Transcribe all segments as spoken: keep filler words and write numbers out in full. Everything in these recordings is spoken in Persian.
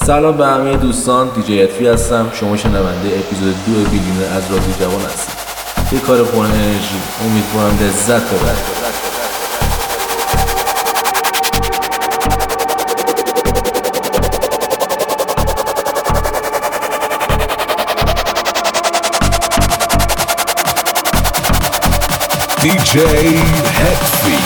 سلام به همه دوستان، دیجی اتفی هستم. شما شنونده اپیزود دو بیلیون از رادیو جوان هستید. یه کار پر انرژی، امیدوارم لذت ببرید. دیجی اتفی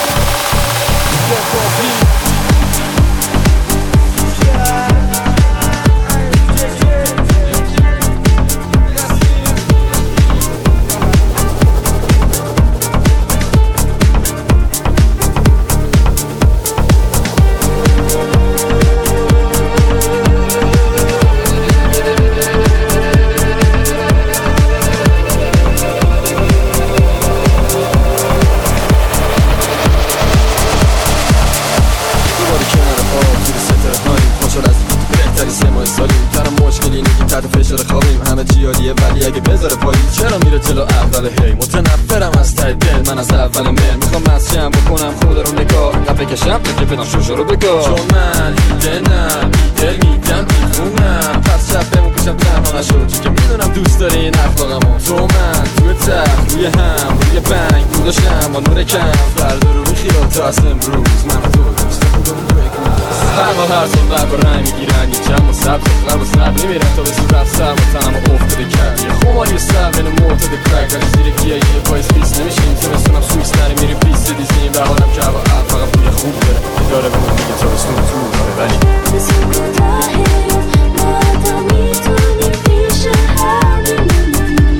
ولی اگه بذاره پایی چرا میره جلو اول هی متنفرم از ته دل من از اول مل میخوام مسجم بکنم خود رو نگاه اینقدر بکشم که بدم شوشو رو بگاه چون من ایده نم ایده میدم دیفونم پس شب بمون پیشم تنها نشد چون که میدونم دوست داری این اخلاقمو تو من توی تخت روی هم روی بنگ بوداشم با نور کم فردا رو بخیرم تا از امروز من و تو دوست خودمون بگم هر هر سال بر با رنگ میگیرن یک جمع و سبز اخلر و سب نمیرن تا به صورت سر و تنم و افتاده کرد یه خماری و سر بین معتاد کرک ولی زیر گیه یه پایز پیس نمیشیم زمستونم سویس نری میریم پیس دیزیم به حالم که هوا عب فقط بوی خوب داره که داره به من میگه تا بستون تو داره ولی مثل کوتاهه ما تا میتونیم پیش هم بمونیم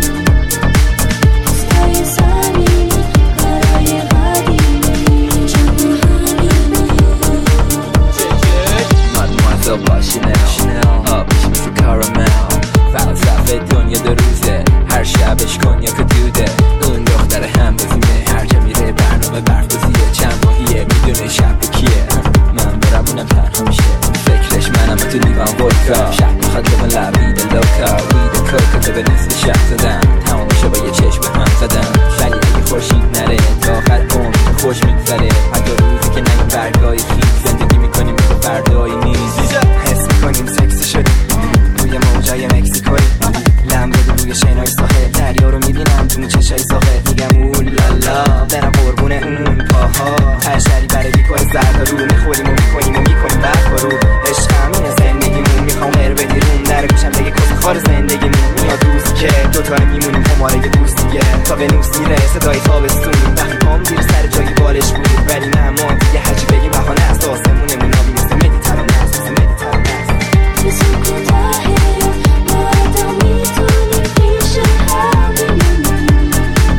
روزهای زمینی کارهای قدیمی چون با همینیم مادموازل با شنل آبش مثل کارامل فلسفه دنیا دو روزه هر شبش کنیا که دوده اون دختر هم بزیمه هر جا میره برنامه برفازیه چند ماهیه میدونه شب کیه من برم اونم تنها میشه فکرش منم تو لیوان ودکا شب میخواد به من لبید لوکا وید کوکا تو به نصف شب زدم تمام میشه با یه چشم هم زدم ولی اگه خورشید نره تا آخر عمر خوش میگذره حتی روزی که نگیم برگای خیز زندگی میکنیم مثل فردای نیز حس میکنیم سکسی شدیم روی موجای مکسیکوی لم بده روی شینای ساحل دریا رو میبینم تو چشای ساحل میگم اولالا برم قربون اون پاها تشری برای بیکار زرد رو میخوریم و میکنیم و میکنیم برد بارو عشق همینه زندگیمون میخوام غیر بدیرون در گوشم بگه کسی خار زندگیمون میاد روزی که دوتایی میمونیم هماره دوستیه تا به نوس میره صدای تابستون وقتی پام زیر سر جایی بالش بود ولی نه ما دیگه هرچی بگیم بهانه است آسمونمون آبی مثل مدیترانه است مثل مدیترانه است مثل کوتاهه ما تا میتونیم پیش هم بمونیم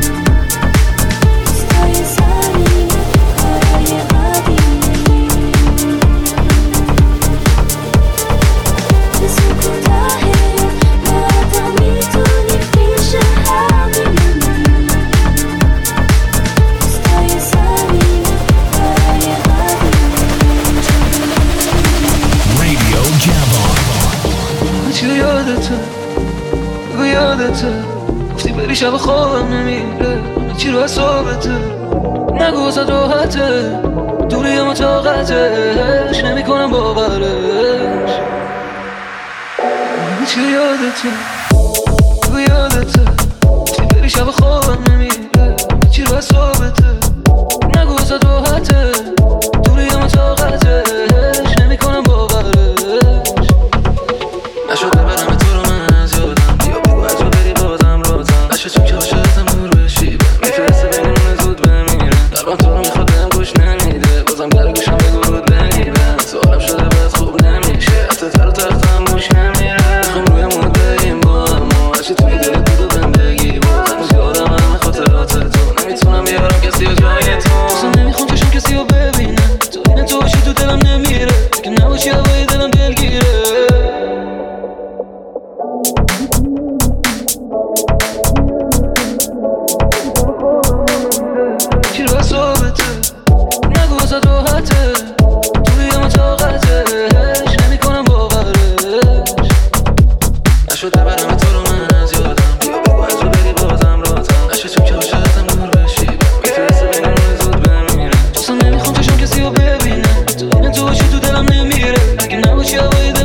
روزهای زمینی کارهای قدیمی مثل کوتاهه ما تا میتونیم پیش هم بمونیم روزهای زمینی کارهای قدیمی رادیو جوان چی یادته بگو یادته گفتی بری شب خوابم نمیره چی رو حسابته نگو ازت راحته دوری اما طاقتش نمی کنم باورش چی یادته بگو یادته گفتی بری شب خوابم نمیره چی رو حسابته نگو ازت راحته دوری اما طاقتش نمی کنم باورش نشده برم تو رو من از یادم بیا بگو از رو بری بازم رازم نشه چون که عاشقتم دور بشی میفرسته بگیمونه زود بمیرم قلبم تو رو میخواد بهم گوش نمیده بازم در گوشم بگو رود نگیرم سوالم شده باید خوب نمیشه حتی تر و تختم موش نمیره میخوام روی موده این با اما هرچی توی دلت بود و زندگی بود هنوز یادم همه خاطرات تو نمیتونم بیارم کسی و جای تو اصلا نمیخوام چشم کسی رو ببینم تو این تو باشی تو دلم نمیره که نباشی هوای دلم دلگیره چی رو حسابته نگو ازت راحته توی اما طاقتش نمی کنم باورش نشده برم تو رو من از یادم بیا بگو از رو بری بازم رازم نشه چون که عاشقتم دور بشی میفرسته بگیمونه زود بمیرم اصلا نمیخوام چشم کسی رو ببینم تو این تو باشی تو دلم نمیره اگه نباشی هوای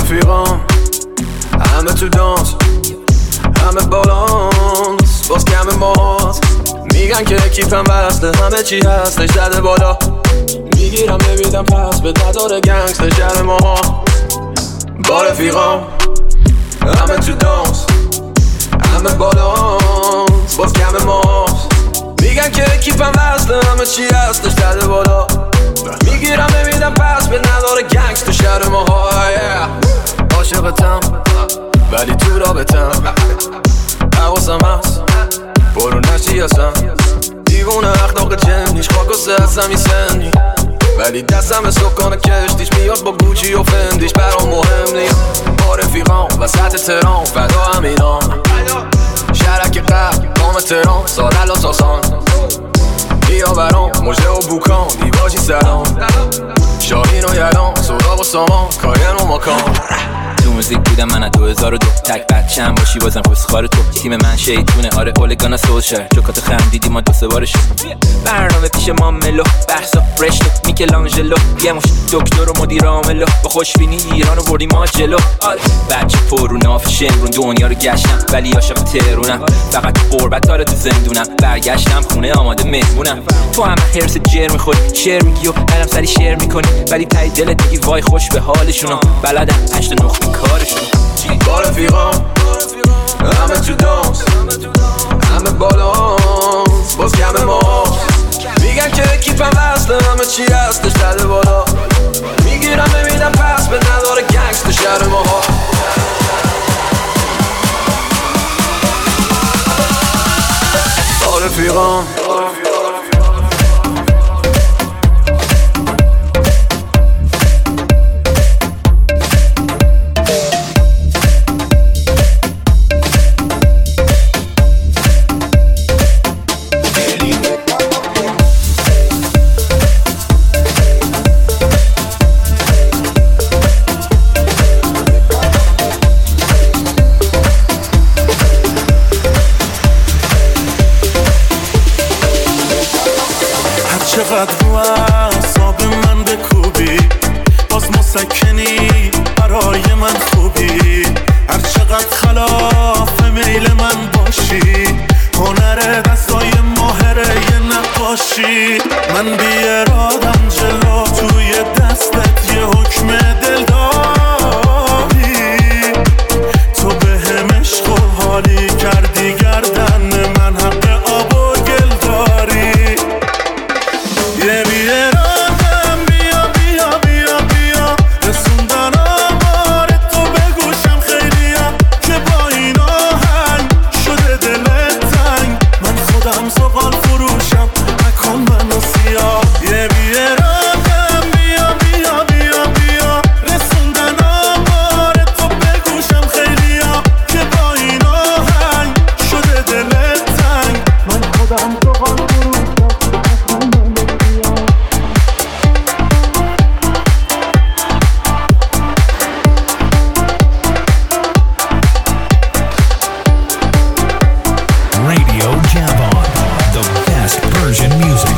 رفیقام همه تو دانس، همه بالانس، باز کم ماست. میگن که کیفم وصله، همه چی هستش زده بالا. میگیرم نمیدم پس به نداره گنگستر شهر ماها. با رفیقام همه تو دانس، همه بالانس، باز کم ماست. میگن که کیفم وصله، همه چی هستش زده بالا. میگیرم نمیدم پس به نداره گنگستر شهر ماها. عاشقتم ولی تو رابطم، حواسم هست برو نشی هستم. دیوونه اخلاق جنیش خاک و سه هستم این سنی، ولی دستم سکان کشتیش میاد با گوچی و فندیش. برام مهم نیست با رفیقام وسط تهران، فدا همینام شرک قبل قام تهران، سارل و ساسان بیا برام مجده و بوکان، دیواجی سلام شاهین و یلان، سراغ و سامان، کاین و ماکان. تو موزیک بودم من از دو هزار و دو، تک بچه‌ام باشی بازم پسخار تو. تیم من شیطونه آره اولگانا سوشر، جوکاتو خندیدی ما دو سه بارش. برنامه پیش ما ملو، بحثا برشتو میکلانجلو، یه مش دکتر و مدیر عاملو، با خوشبینی ایرانو بردیم ما جلو. آره بچه پرو ناف شمرون دنیا رو گشتم، ولی عاشق تهرونم. فقط قربت داره تو زندونم، برگشتم خونه آماده مهمونم. تو هم هرس جر میخوری، شعر میگی و برم سری شعر میکنی، ولی تای دلت میگی وای خوش به حالشونو. بلدم هشت نخ کارشون. با رفیقام همه تو دانس، همه بالانس، باز کم ماست. میگن که کیفم وصله، همه چی هستش زده بالا. میگیرم نمیدم پس به نداره گنگستر شهر ماها. با رفیقام چقدر رو اعصاب من بکوبی، باز مسکنی برای من خوبی. هر چقدر خلاف میل من باشی، هنر دستای ماهره یه نقاشی. من بی ارادم جلو توی دستت یه حکم دل داری. تو به هم عشق و حالی کردی گردن من، حق آب و گل داری. یه بی ارادم بیا بیا بیا بیا، رسوندن آمار تو به گوشم خیلیم، که با این آهنگ شده دلت تنگ. من خودم زغال فروشم نکن منو سیاه. یه بی ارادم بیا بیا بیا بیا، رسوندن آمار تو به گوشم خیلیم، که با این آهنگ شده دلت تنگ. من خودم زغال فروشم نکن منو سیاه. Radio Javon, the best Persian music.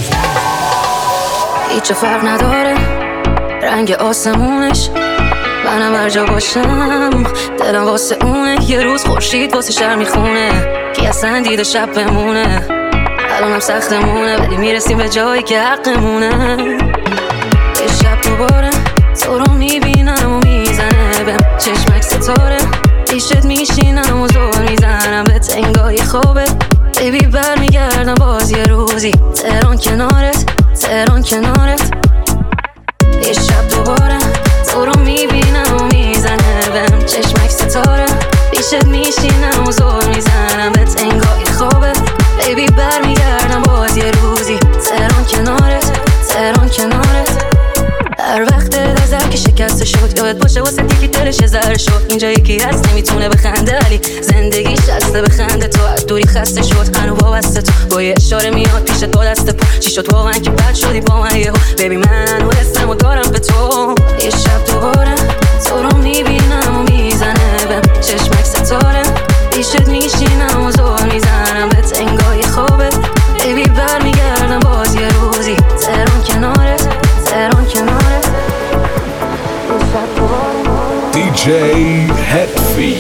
هیچ فرق نداره رنگ آسمونش، منم هر جا باشم دلم واسه اونه. یه روز خورشید واسه شهر میخونه، کی اصلا دیده شب بمونه. الانم سختمونه ولی میرسیم به جایی که حقمونه. یه شب دوباره تو رو میبینم و میزنه بهم چشمک ستاره. پیشت میشینم و زور میزنم به تنگای خوبه. بیبی برمیگردم باز یه روزی، تهران کنارت، تهران کنارت. یه شب دوباره تو رو میبینم و میزنه بهم چشمک ستاره. پیشت میشینم و زور میزنم به تنگای خوبه. بیبی برمیگردم باز یه روزی، تهران کنارت، تهران کنارت. هر وقت نظر که شکسته شد یاد باشه واسه دیگه دلش زهر شد. اینجا یکی هست نمیتونه بخنده ولی زندگی شسته بخنده. تو از دوری خسته شد هنو وابسته تو، با یه اشاره میاد پیشت با دست پر. چی شد واقعا که بد شدی با من یهو؟ ببی من و اسمو دارم به تو. یه شب دوباره تو رو میبینم و میزنه بهم چشمک ستاره. پیشت میشینم و زور میزنم به تنگای خوبه. بیبی برمیگردم باز یه روزی، تهران کنارت، تهران کنارت. جی هدفی.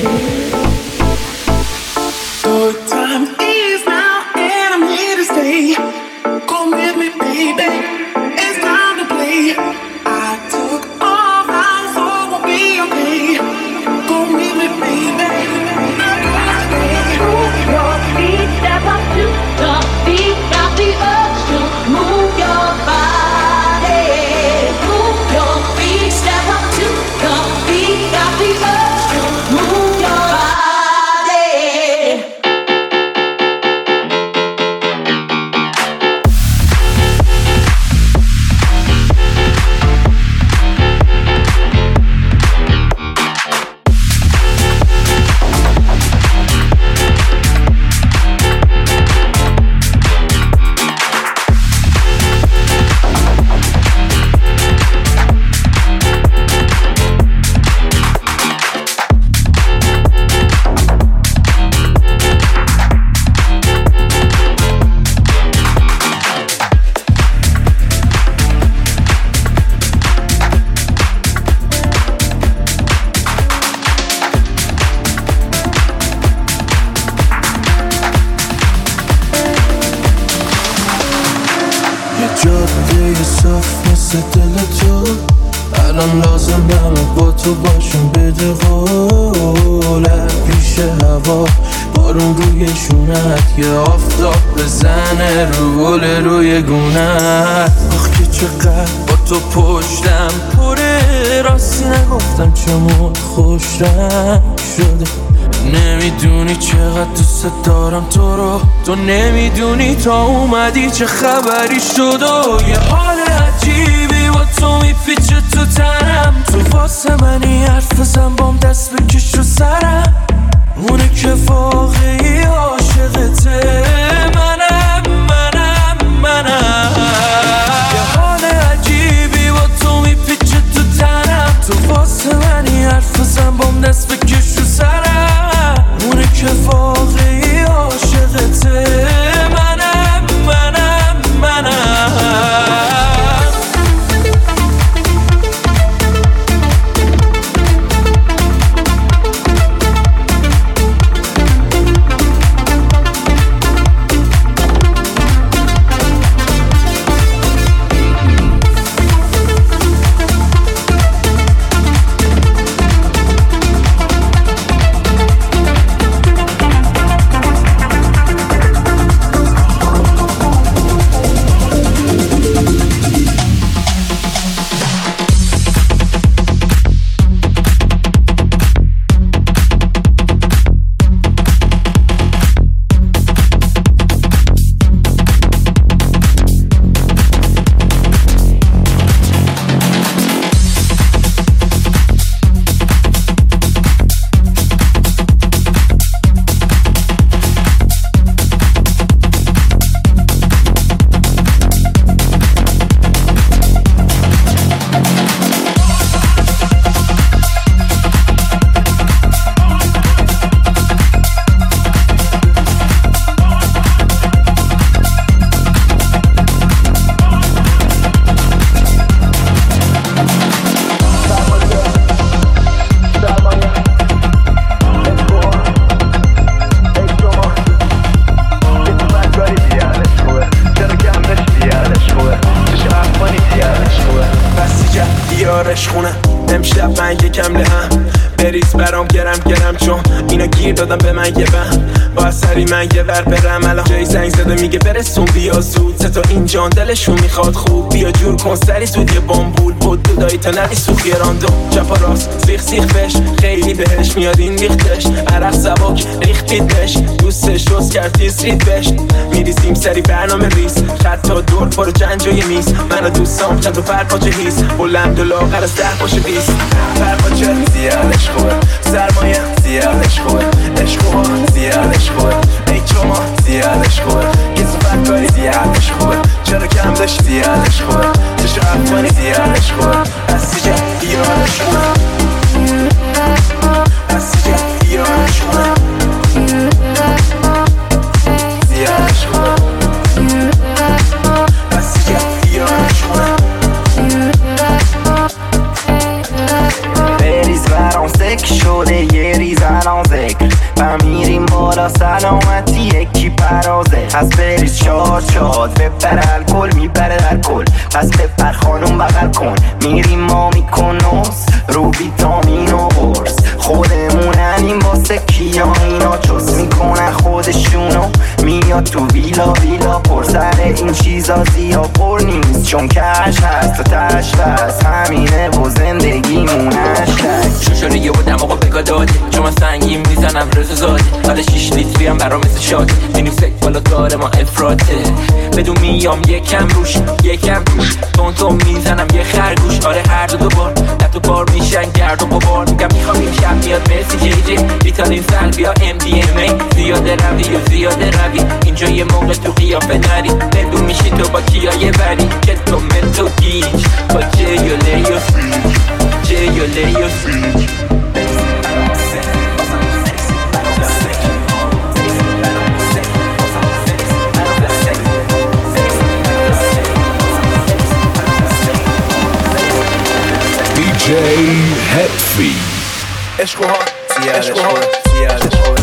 جاده صاف مثل دل تو الان لازمم با تو باشم بده قولت پیش هوا بارون روی شونت یه آفتاب بزنه رو گل روی گونت. آخ که چقدر با تو پشتم پره راستی نگفتم چمون خوش رنگ شده. نمیدونی چقدر دوست دارم تو رو، تو نمیدونی تا اومدی چه خبری شد و یه حال عجیبی با تو میپیچه تو تنم. تو واسه منی حرف بزن بام دست بکش رو سرم، اونه که واقعی عاشقته منم منم منم. یه حال عجیبی با تو میپیچه تو تنم، تو واسه منی حرف بزن بام دست بکش رو سرم، اونه که واقعی عاشقته منم منم منم. امشب من یکم لهم بریز برام گرم گرم چون اینا گیر دادم به من یه بهم با سری من یه ور برم الان جای زنگ زده میگه برسون بیا زود تا این جان دلشون میخواد خوب بیا جور کن سری زود یه بامبول بود دودایی تا ندی سوخ یه راندو چپا راست سیخ سیخ بش خیلی بهش میاد این ریختش عرق سبک ریختیدش دوستش روز کرد تیز رید بش میریزیم سری برنامه ریز خط تا دور برو جنجای میز من و دوستام چند و پرپاچه هیز بلند و لاغر از ده باشه بیست پرپاچه زیادش خوبه سرمایه زیادش خوبه عشقوها زیادش خوبه ای چما زیادش خوبه گزو کاری زیادش خوبه چرا کم داشت زیادش خوبه چشو افغانی زیادش خوبه از سیجه دیارش خوبه از سیجه دیارش خوبه زیادش خوبه از سیجه دیارش خوبه سک شده یه ریز الان ذکر و میریم بالا سلامتی یکی پرازه پس بریز شاد شاد بپر الکل میپره در کل پس بپر خانوم بغل کن میریم ما میکنوس رو ویتامین و قرص خودموننیم واسه کیا اینا چست میکنن خودشونو میاد تو ویلا ویلا پر سر این چیزا زیاد پر نیست چون کش هست و تش بس همینه و زندگیمون هشتگ شوشاره یه بودم آقا بگا داده چون من سنگین میزنم رزو زاده حالا شیش لیتری هم برام مثل شاده میریم سک بالا کار ما افراته بدون میام یکم روش یکم روش تون تون میزنم یه خرگوش آره هر دو دوبار نه تو بار میشن گرد و بابار میگم میخوام این شب میاد مرسی جی جی ریتالین سلبیا ام دی ام ای زیاده روی و زیاده روی اینجا یه موقع تو قیافه نری بدون میشی تو با کیا یه بری که تو متو گیج با جیوله یا فریج جیوله یا فریج دی جی هدفی عشق و ها زیاد عشق و ها زیاد عشق و ها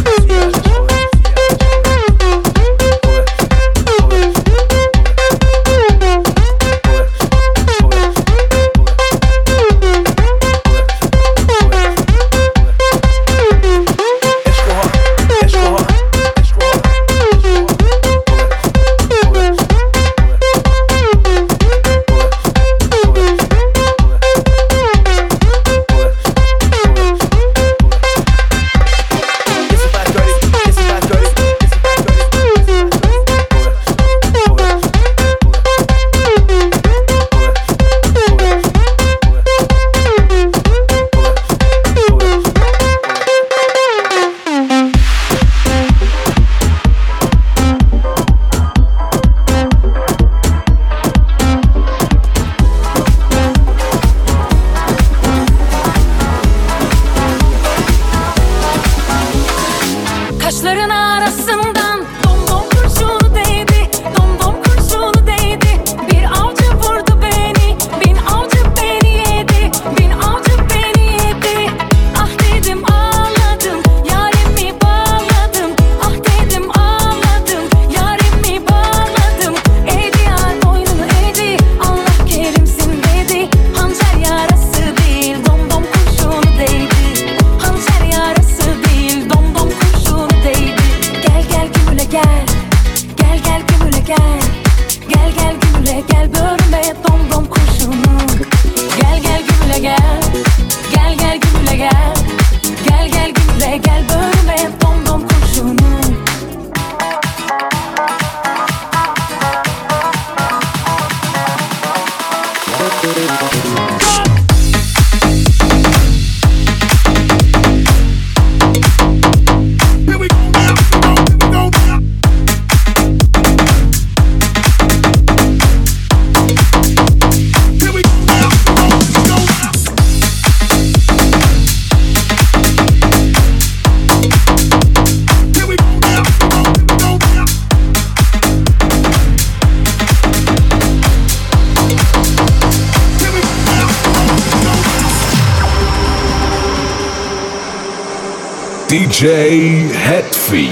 دی جی هدفی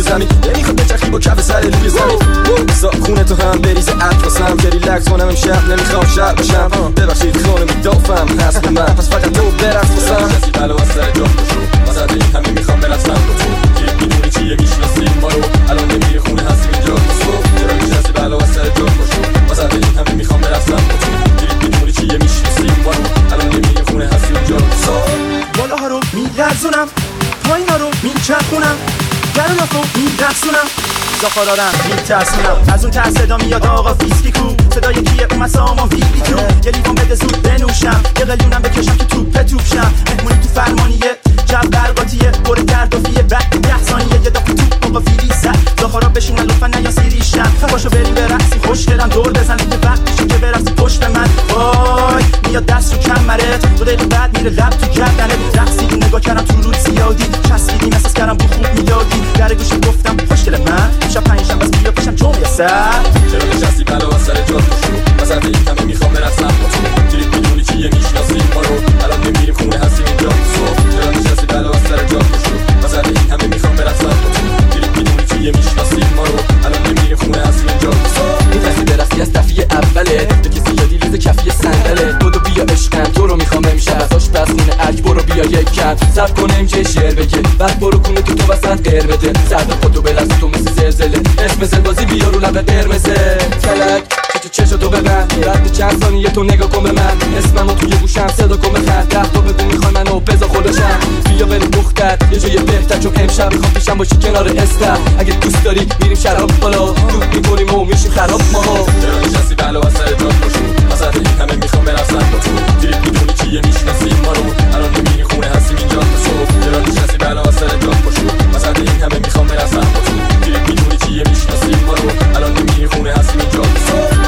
زمین نمیخواد بچرخی با کف سر روی زمین بزا خونه تو هم بریزه اطلاسم که ریلکس کنم امشب نمیخوام شب بشم ببخشید خونه میدافم هست به من پس فقط تو برقص بسم کسی بلا از سر جا بشو واسه این همه میخوام برقصم با تو که میدونی چیه میشناسیم ما رو الان نمیری خونه هستیم اینجا بسو چرا کسی بلا از سر جا بشو واسه این همه میخوام برقصم با تو که میدونی چیه میشناسیم ما رو الان نمیری خونه هستیم اینجا بسو بالاها رو میلرزونم پایینا رو میچرخونم گرونات رو میرقصونم زخارارم میترسونم از اون ترس صدا میاد آقا فیسکی کو صدای کیه اومد سامان ویلی تو یه لیوان بده زود بنوشم یه قلیونم بکشم که توپ توپ شم مهمونی تو فرمانیه جو برقاتیه پر گردافیه بعد ده ثانیه یه دافی توپ آقا فیلی زد زخارا بشینن لطفا نیا سیریشم باشو بریم برقصی خوش دلم دور بزن که وقت میشه که برقصی پشت من وای میاد دست رو کمرت دو دقیقه بعد میره لب تو گردنت رقصیدی نگاه کردم تو رود زیادی چسبیدیم احساس کردم بو خوب میدادی در گوشی گفتم خوشگل من شب پنجشنبه بس بیا پیشم چون میسر چرا نشستی بلا از سر جات بشو وسط این همه میخوام برقصم با تو تریپ میدونی چیه میشناسیم ما رو الان نمیریم خونه هستیم اینجا صبح چرا نشستی بلا از سر جات بشو وسط این همه میخوام برقصم با تو تریپ میدونی چیه میشناسیم ما رو الان نمیریم خونه هستیم اینجا صبح می‌خواستی برقصی از دفعه اوله به کسی یادی لیز کفی صندله بودو بیا عشقم تو رو میخوام امشب از آشپزخونه ارگ برو بیا یک کم صبر کنم که شعر بگه بعد برو کنه تو تو وسط قر بده سرد خودتو بلرز تو مثل زلزله اسم زلبازی بیا رو لب قرمزه فلک تو چشتو ببند بعد چند ثانیه تو نگاه کن به من اسممو توی گوشم صدا کن بخند ده تا بگو میخوای منو بذار خودشم بیا بریم دختر یه جای بهتر چون امشب میخوام پیشم باشی کنار استر اگه دوست داری میریم شراب بالا دود میکنیم و میشیم خراب ما چرا نشستی بلا از سر جات بشو وسط این همه میخوام برقصم با تو تریپ میدونی چیه میشناسیم ما رو الان نمیری خونه هستیم اینجا صبح چرا نشستی بلا از سر جات بشو وسط این همه میخوام برقصم با تو تریپ میدونی چیه میشناسیم ما رو الان نمیری خونه هستیم اینجا صبح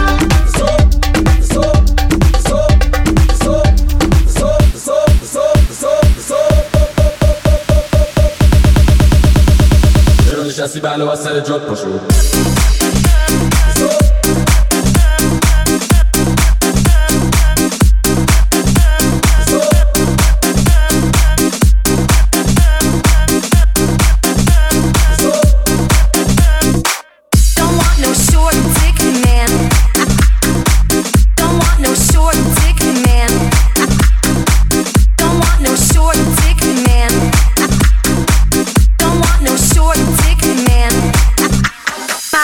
نشستی بلا از سر جات پاشو My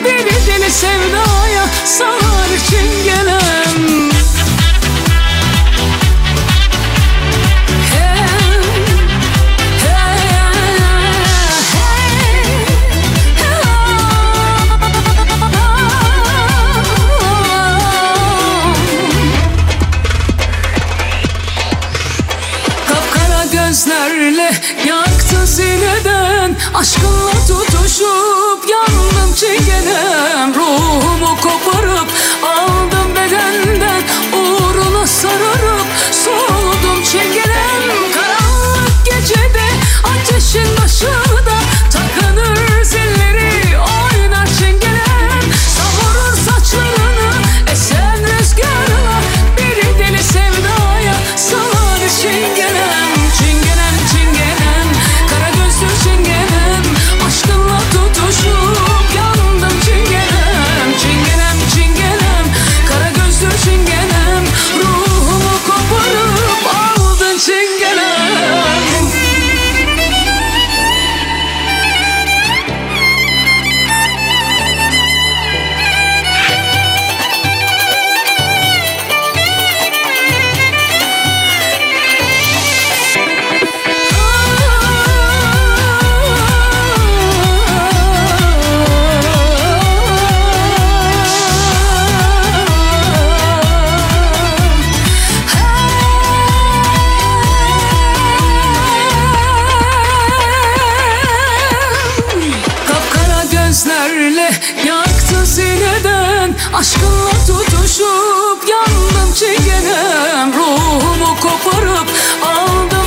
Bir deli sevdaya salar çingenem. Gözlerle yaktın sineden, aşkınla tutuşup yandım çingenem. Ruhumu koparıp aldım bedenden, uğruna sararıp soğudum çingenem. Karanlık gecede ateşin başında takınır zilleri oynar çingenem. Savurur saçlarını esen rüzgarla, bir deli sevdaya salar çingenem. Çingenem çingenem, kara gözlü çingenem, aşkınla tutuşup yandım çingenem. Çingenem çingenem, kara gözlü çingenem, ruhumu koparıp aldın çingenem. Gözlerle yaktın sineden, aşkınla tutuşup yandım çingenem. Ruhumu koparıp aldım